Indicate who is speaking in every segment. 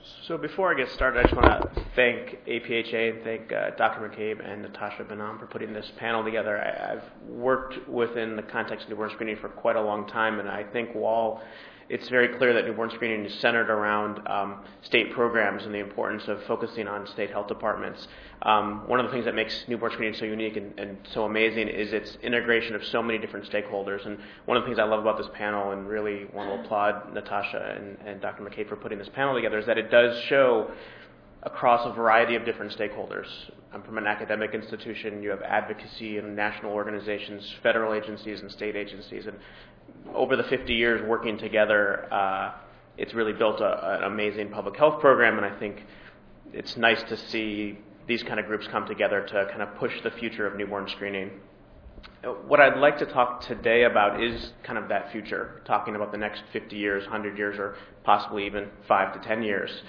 Speaker 1: So before I get started, I just want to thank APHA and thank Dr. McCabe and Natasha Benam for putting this panel together. I've worked within the context of newborn screening for quite a long time, and I think while it's very clear that newborn screening is centered around state programs and the importance of focusing on state health departments. One of the things that makes newborn screening so unique and so amazing is its integration of so many different stakeholders. And one of the things I love about this panel, and really want to applaud Natasha and Dr. McCabe for putting this panel together, is that it does show across a variety of different stakeholders. I'm from an academic institution. You have advocacy and national organizations, federal agencies and state agencies. And over the 50 years working together, it's really built an amazing public health program, and I think it's nice to see these kind of groups come together to kind of push the future of newborn screening. What I'd like to talk today about is kind of that future, talking about the next 50 years, 100 years, or possibly even 5 to 10 years.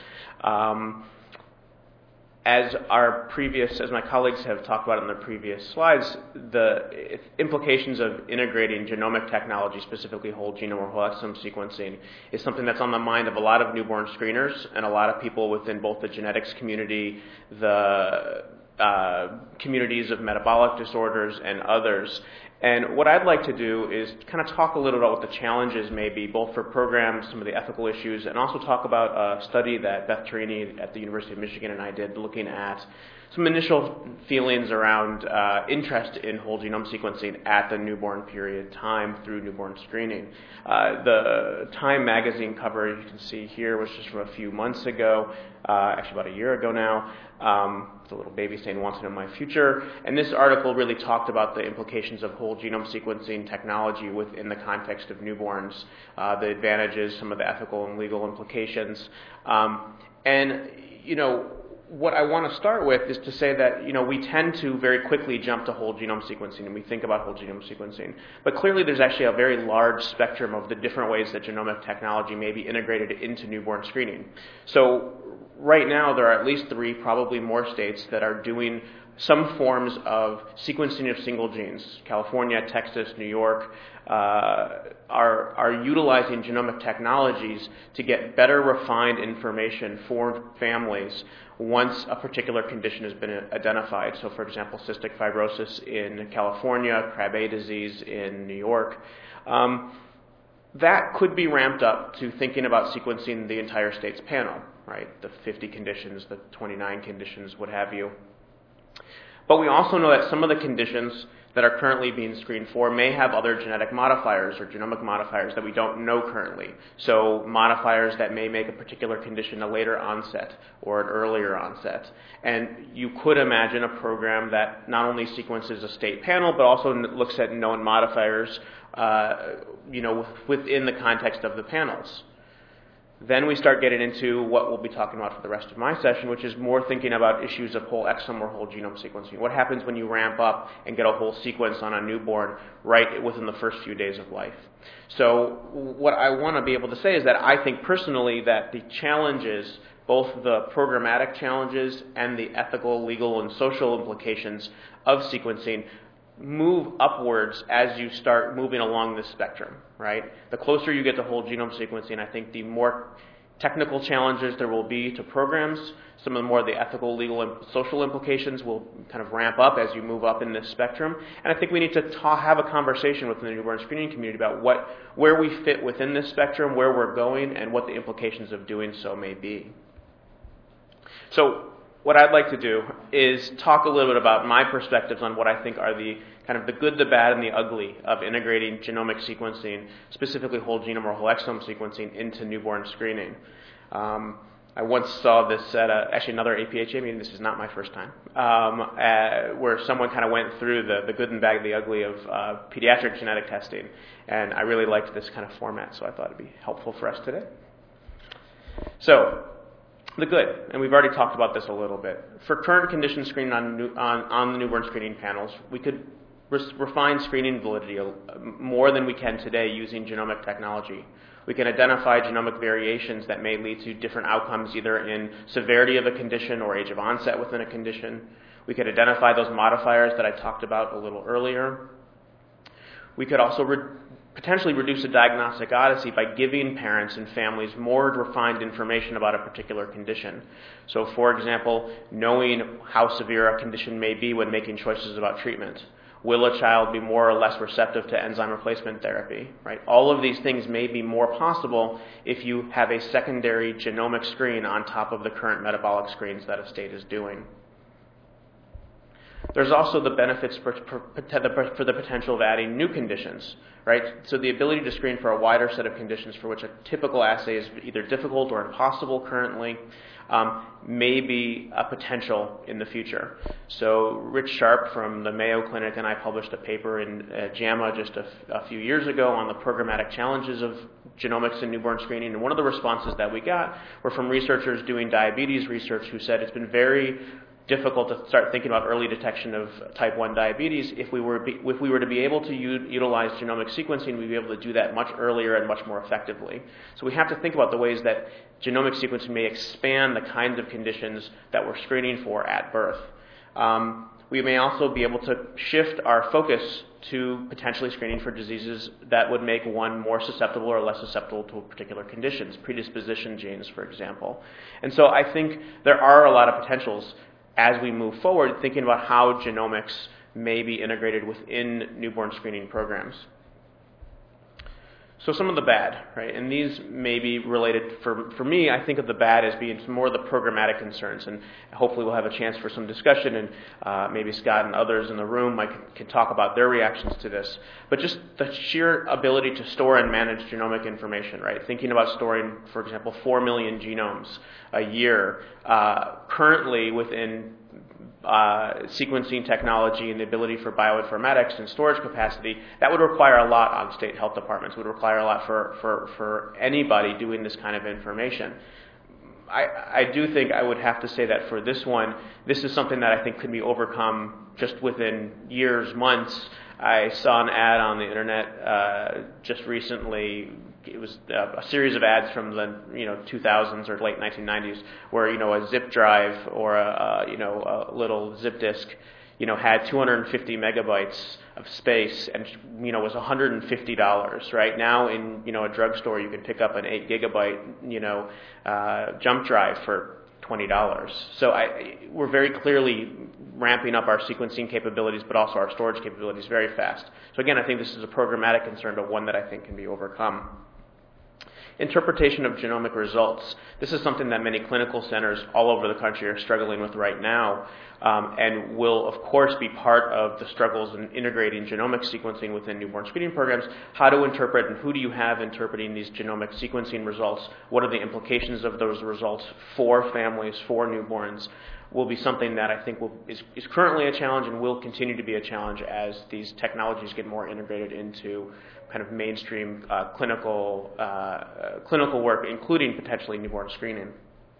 Speaker 1: As my colleagues have talked about in their previous slides, the implications of integrating genomic technology, specifically whole genome or whole exome sequencing, is something that's on the mind of a lot of newborn screeners and a lot of people within both the genetics community, the communities of metabolic disorders, and others. And what I'd like to do is kind of talk a little about what the challenges may be, both for programs, some of the ethical issues, and also talk about a study that Beth Tarini at the University of Michigan and I did looking at some initial feelings around interest in whole genome sequencing at the newborn period time through newborn screening. The Time magazine cover you can see here was just from a few months ago, actually about a year ago now. It's a little baby saying, "Want to know my future?" And this article really talked about the implications of whole genome sequencing technology within the context of newborns, the advantages, some of the ethical and legal implications. What I want to start with is to say that, we tend to very quickly jump to whole genome sequencing, and we think about whole genome sequencing. But clearly there's actually a very large spectrum of the different ways that genomic technology may be integrated into newborn screening. So right now there are at least 3, probably more states that are doing some forms of sequencing of single genes. California, Texas, New York are utilizing genomic technologies to get better refined information for families once a particular condition has been identified. So for example, cystic fibrosis in California, Krabbe disease in New York. That could be ramped up to thinking about sequencing the entire state's panel, right? The 50 conditions, the 29 conditions, what have you. But we also know that some of the conditions that are currently being screened for may have other genetic modifiers or genomic modifiers that we don't know currently. So modifiers that may make a particular condition a later onset or an earlier onset. And you could imagine a program that not only sequences a state panel, but also looks at known modifiers, within the context of the panels. Then we start getting into what we'll be talking about for the rest of my session, which is more thinking about issues of whole exome or whole genome sequencing. What happens when you ramp up and get a whole sequence on a newborn right within the first few days of life? So what I want to be able to say is that I think personally that the challenges, both the programmatic challenges and the ethical, legal, and social implications of sequencing move upwards as you start moving along this spectrum, right? The closer you get to whole genome sequencing, I think the more technical challenges there will be to programs. Some of the more the ethical, legal, and social implications will kind of ramp up as you move up in this spectrum. And I think we need to have a conversation within the newborn screening community about where we fit within this spectrum, where we're going, and what the implications of doing so may be. So what I'd like to do is talk a little bit about my perspectives on what I think are the kind of the good, the bad, and the ugly of integrating genomic sequencing, specifically whole genome or whole exome sequencing, into newborn screening. I once saw this at actually another APHA meeting. This is not my first time, where someone kind of went through the good and bad, the ugly of pediatric genetic testing, and I really liked this kind of format, so I thought it'd be helpful for us today. So, the good, and we've already talked about this a little bit. For current condition screening on the newborn screening panels, we could refine screening validity more than we can today using genomic technology. We can identify genomic variations that may lead to different outcomes, either in severity of a condition or age of onset within a condition. We could identify those modifiers that I talked about a little earlier. We could also potentially reduce the diagnostic odyssey by giving parents and families more refined information about a particular condition. So, for example, knowing how severe a condition may be when making choices about treatment. Will a child be more or less receptive to enzyme replacement therapy? Right? All of these things may be more possible if you have a secondary genomic screen on top of the current metabolic screens that a state is doing. There's also the benefits for the potential of adding new conditions, right? So the ability to screen for a wider set of conditions for which a typical assay is either difficult or impossible currently may be a potential in the future. So Rich Sharp from the Mayo Clinic and I published a paper in JAMA just a few years ago on the programmatic challenges of genomics in newborn screening, and one of the responses that we got were from researchers doing diabetes research who said it's been very difficult to start thinking about early detection of type 1 diabetes. If we were to be able to utilize genomic sequencing, we'd be able to do that much earlier and much more effectively. So we have to think about the ways that genomic sequencing may expand the kinds of conditions that we're screening for at birth. We may also be able to shift our focus to potentially screening for diseases that would make one more susceptible or less susceptible to particular conditions, predisposition genes, for example. And so I think there are a lot of potentials as we move forward, thinking about how genomics may be integrated within newborn screening programs. So some of the bad, right? And these may be related, for me, I think of the bad as being more of the programmatic concerns, and hopefully we'll have a chance for some discussion, and maybe Scott and others in the room can talk about their reactions to this. But just the sheer ability to store and manage genomic information, right? Thinking about storing, for example, 4 million genomes a year, currently within sequencing technology and the ability for bioinformatics and storage capacity, that would require a lot on state health departments, would require a lot for anybody doing this kind of information. I do think I would have to say that for this one, this is something that I think could be overcome just within years, months. I saw an ad on the internet just recently. It was a series of ads from the 2000s or late 1990s where a zip drive or a little zip disk had 250 megabytes of space and was $150. Right now in a drugstore you can pick up an 8 gigabyte jump drive for $20. So we're very clearly ramping up our sequencing capabilities, but also our storage capabilities very fast. So again, I think this is a programmatic concern, but one that I think can be overcome. Interpretation of genomic results. This is something that many clinical centers all over the country are struggling with right now, and will, of course, be part of the struggles in integrating genomic sequencing within newborn screening programs. How to interpret and who do you have interpreting these genomic sequencing results? What are the implications of those results for families, for newborns? Will be something that I think is currently a challenge and will continue to be a challenge as these technologies get more integrated into kind of mainstream clinical work, including potentially newborn screening.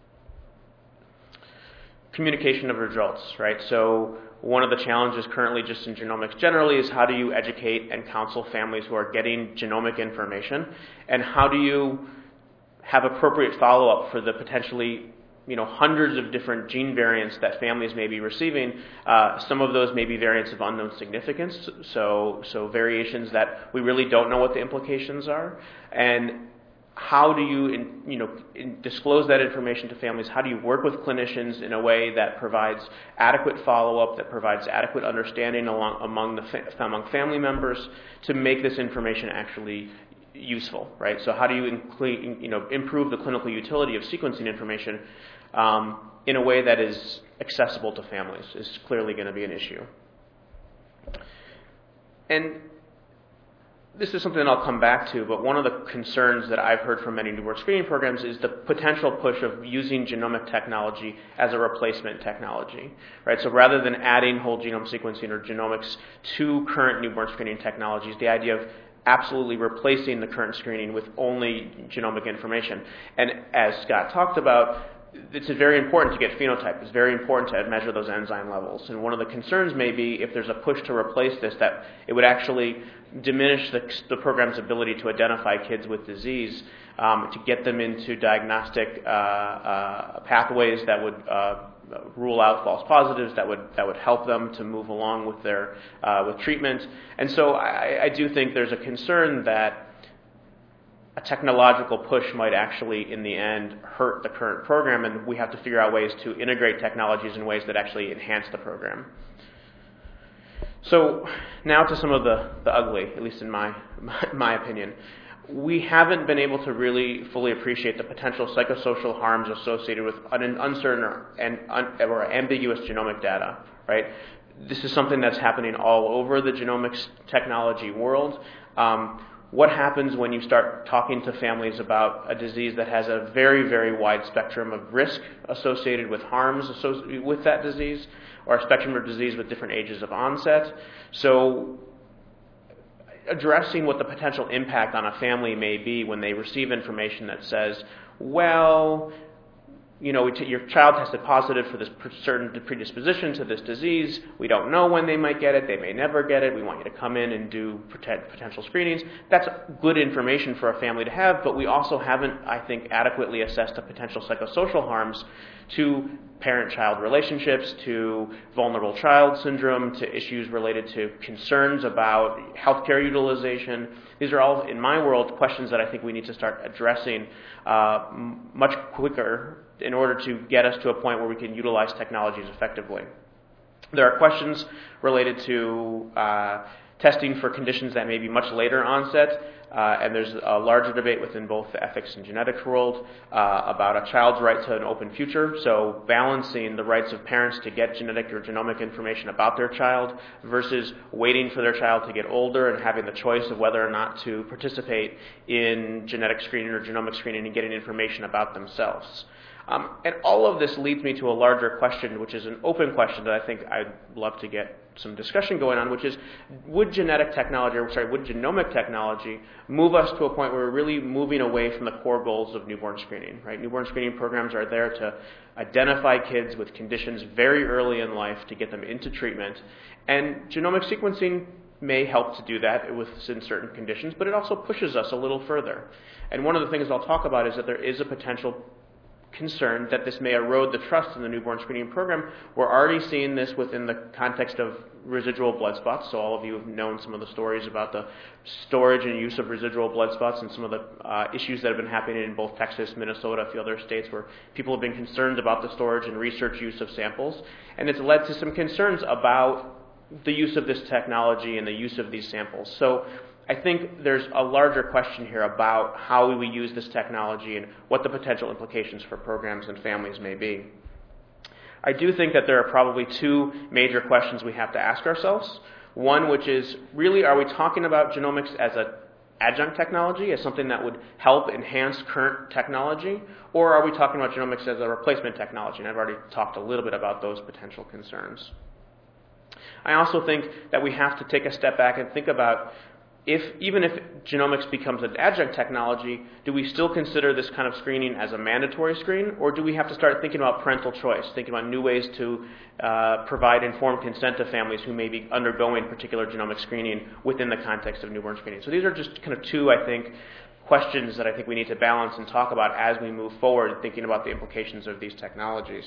Speaker 1: Communication of results, right? So one of the challenges currently just in genomics generally is how do you educate and counsel families who are getting genomic information, and how do you have appropriate follow-up for the potentially hundreds of different gene variants that families may be receiving. Some of those may be variants of unknown significance, so variations that we really don't know what the implications are. And how do you disclose that information to families? How do you work with clinicians in a way that provides adequate follow-up, that provides adequate understanding among family members to make this information actually useful, right? So how do you improve the clinical utility of sequencing information in a way that is accessible to families is clearly going to be an issue. And this is something I'll come back to, but one of the concerns that I've heard from many newborn screening programs is the potential push of using genomic technology as a replacement technology, right? So rather than adding whole genome sequencing or genomics to current newborn screening technologies, the idea of absolutely replacing the current screening with only genomic information. And as Scott talked about, it's very important to get phenotype. It's very important to measure those enzyme levels. And one of the concerns may be if there's a push to replace this, that it would actually diminish the program's ability to identify kids with disease, to get them into diagnostic pathways that would rule out false positives, that would help them to move along with their with treatment. And so I do think there's a concern that a technological push might actually, in the end, hurt the current program, and we have to figure out ways to integrate technologies in ways that actually enhance the program. So now to some of the ugly, at least in my opinion. We haven't been able to really fully appreciate the potential psychosocial harms associated with uncertain or ambiguous genomic data, right? This is something that's happening all over the genomics technology world. What happens when you start talking to families about a disease that has a very, very wide spectrum of risk associated with harms associated with that disease, or a spectrum of disease with different ages of onset? So addressing what the potential impact on a family may be when they receive information that says, well, you know, your child tested positive for this certain predisposition to this disease. We don't know when they might get it. They may never get it. We want you to come in and do potential screenings. That's good information for a family to have, but we also haven't, I think, adequately assessed the potential psychosocial harms to parent-child relationships, to vulnerable child syndrome, to issues related to concerns about healthcare utilization. These are all, in my world, questions that I think we need to start addressing much quicker in order to get us to a point where we can utilize technologies effectively. There are questions related to testing for conditions that may be much later onset, and there's a larger debate within both the ethics and genetics world about a child's right to an open future, so balancing the rights of parents to get genetic or genomic information about their child versus waiting for their child to get older and having the choice of whether or not to participate in genetic screening or genomic screening and getting information about themselves. And all of this leads me to a larger question, which is an open question that I think I'd love to get some discussion going on, which is, would genomic technology move us to a point where we're really moving away from the core goals of newborn screening, right? Newborn screening programs are there to identify kids with conditions very early in life to get them into treatment, and genomic sequencing may help to do that within certain conditions, but it also pushes us a little further. And one of the things I'll talk about is that there is a potential concern that this may erode the trust in the newborn screening program. We're already seeing this within the context of residual blood spots. So all of you have known some of the stories about the storage and use of residual blood spots and some of the issues that have been happening in both Texas, Minnesota, a few other states where people have been concerned about the storage and research use of samples. And it's led to some concerns about the use of this technology and the use of these samples. So I think there's a larger question here about how we use this technology and what the potential implications for programs and families may be. I do think that there are probably two major questions we have to ask ourselves. One, which is, really, are we talking about genomics as an adjunct technology, as something that would help enhance current technology, or are we talking about genomics as a replacement technology? And I've already talked a little bit about those potential concerns. I also think that we have to take a step back and think about, even if genomics becomes an adjunct technology, do we still consider this kind of screening as a mandatory screen, or do we have to start thinking about parental choice, thinking about new ways to provide informed consent to families who may be undergoing particular genomic screening within the context of newborn screening? So these are just kind of two, I think, questions that I think we need to balance and talk about as we move forward, thinking about the implications of these technologies.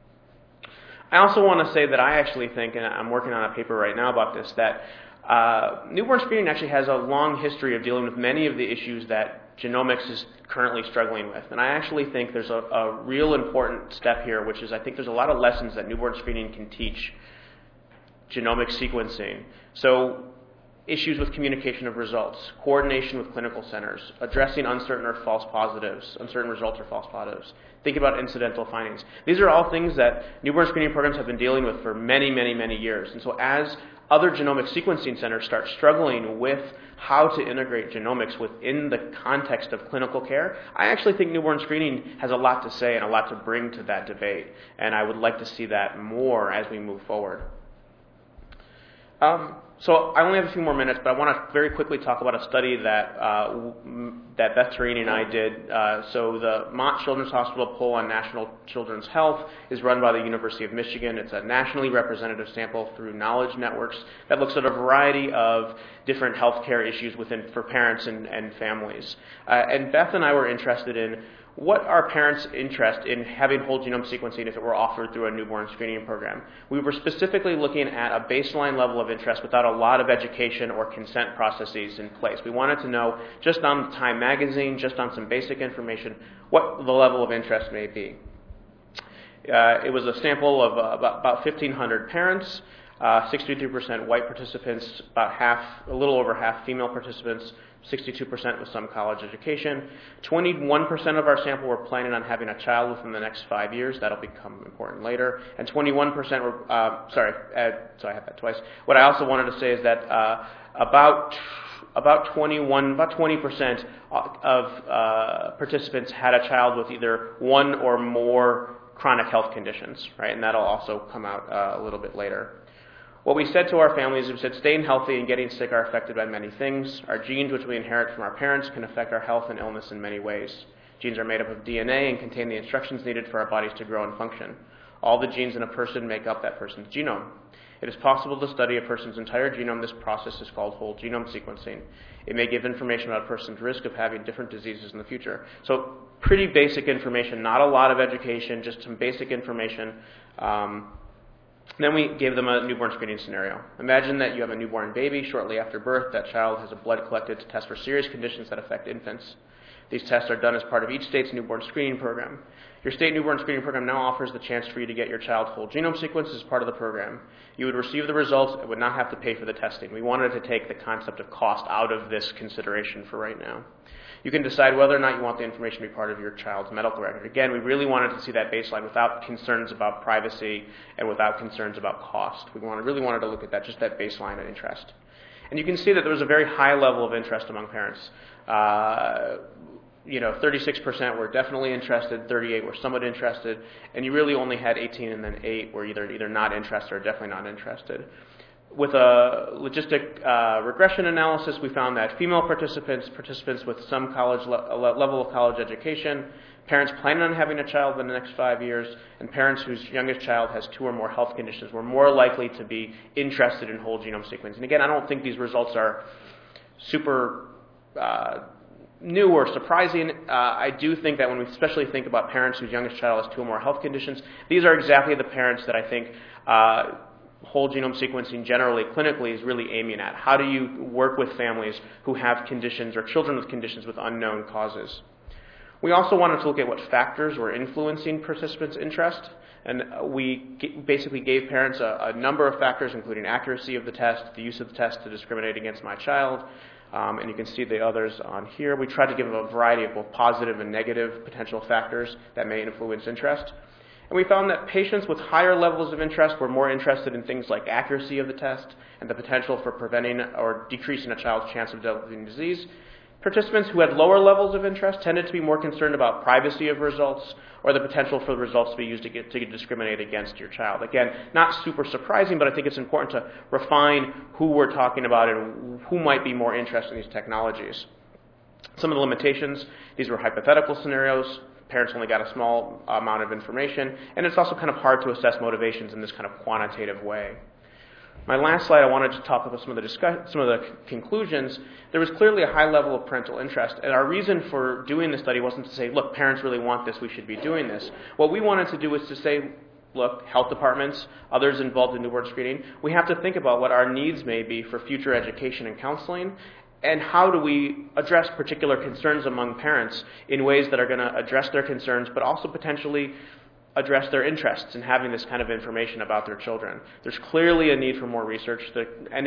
Speaker 1: I also want to say that I actually think, and I'm working on a paper right now about this, that newborn screening actually has a long history of dealing with many of the issues that genomics is currently struggling with. And I actually think there's a real important step here, which is I think there's a lot of lessons that newborn screening can teach genomic sequencing. So issues with communication of results, coordination with clinical centers, addressing uncertain results or false positives. Think about incidental findings. These are all things that newborn screening programs have been dealing with for many, many, many years. And so as other genomic sequencing centers start struggling with how to integrate genomics within the context of clinical care, I actually think newborn screening has a lot to say and a lot to bring to that debate. And I would like to see that more as we move forward. So I only have a few more minutes, but I want to very quickly talk about a study that that Beth Tarini and I did. So the Mott Children's Hospital poll on National Children's Health is run by the University of Michigan. It's a nationally representative sample through knowledge networks that looks at a variety of different healthcare issues for parents and families. And Beth and I were interested in what are parents' interest in having whole genome sequencing if it were offered through a newborn screening program? We were specifically looking at a baseline level of interest without a lot of education or consent processes in place. We wanted to know, just on Time Magazine, just on some basic information, what the level of interest may be. It was a sample of about 1,500 parents, 63% white participants, a little over half female participants, 62% with some college education. 21% of our sample were planning on having a child within the next 5 years. That'll become important later. And 21% were, so I have that twice. What I also wanted to say is that about 20% of participants had a child with either one or more chronic health conditions, right? And that'll also come out a little bit later. What we said to our families is we said staying healthy and getting sick are affected by many things. Our genes, which we inherit from our parents, can affect our health and illness in many ways. Genes are made up of DNA and contain the instructions needed for our bodies to grow and function. All the genes in a person make up that person's genome. It is possible to study a person's entire genome. This process is called whole genome sequencing. It may give information about a person's risk of having different diseases in the future. So pretty basic information, not a lot of education, just some basic information. Then we gave them a newborn screening scenario. Imagine that you have a newborn baby. Shortly after birth, that child has a blood collected to test for serious conditions that affect infants. These tests are done as part of each state's newborn screening program. Your state newborn screening program now offers the chance for you to get your child's whole genome sequence as part of the program. You would receive the results and would not have to pay for the testing. We wanted to take the concept of cost out of this consideration for right now. You can decide whether or not you want the information to be part of your child's medical record. Again, we really wanted to see that baseline without concerns about privacy and without concerns about cost. We really wanted to look at that, just that baseline of interest. And you can see that there was a very high level of interest among parents. 36% were definitely interested, 38% were somewhat interested, and you really only had 18 and then 8 were either not interested or definitely not interested. With a logistic regression analysis, we found that female participants with some level of college education, parents planning on having a child in the next 5 years, and parents whose youngest child has 2 or more health conditions were more likely to be interested in whole genome sequencing. And again, I don't think these results are super new or surprising. I do think that when we especially think about parents whose youngest child has 2 or more health conditions, these are exactly the parents that I think whole genome sequencing generally, clinically, is really aiming at. How do you work with families who have conditions or children with conditions with unknown causes? We also wanted to look at what factors were influencing participants' interest, and we basically gave parents a number of factors, including accuracy of the test, the use of the test to discriminate against my child, and you can see the others on here. We tried to give them a variety of both positive and negative potential factors that may influence interest. And we found that patients with higher levels of interest were more interested in things like accuracy of the test and the potential for preventing or decreasing a child's chance of developing disease. Participants who had lower levels of interest tended to be more concerned about privacy of results or the potential for the results to be used to discriminate against your child. Again, not super surprising, but I think it's important to refine who we're talking about and who might be more interested in these technologies. Some of the limitations, these were hypothetical scenarios. Parents only got a small amount of information, and it's also kind of hard to assess motivations in this kind of quantitative way. My last slide, I wanted to talk about some of the conclusions. There was clearly a high level of parental interest, and our reason for doing this study wasn't to say, look, parents really want this, we should be doing this. What we wanted to do was to say, look, health departments, others involved in newborn screening, we have to think about what our needs may be for future education and counseling, and how do we address particular concerns among parents in ways that are going to address their concerns, but also potentially address their interests in having this kind of information about their children. There's clearly a need for more research. The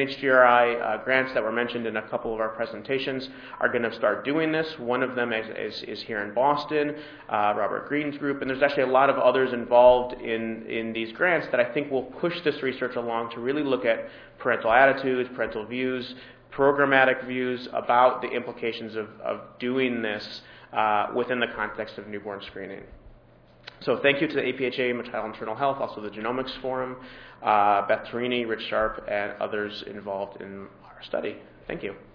Speaker 1: NHGRI grants that were mentioned in a couple of our presentations are going to start doing this. One of them is here in Boston, Robert Green's group, and there's actually a lot of others involved in these grants that I think will push this research along to really look at parental attitudes, parental views, programmatic views about the implications of doing this within the context of newborn screening. So thank you to the APHA, Maternal Internal Health, also the Genomics Forum, Beth Torini, Rich Sharp, and others involved in our study. Thank you.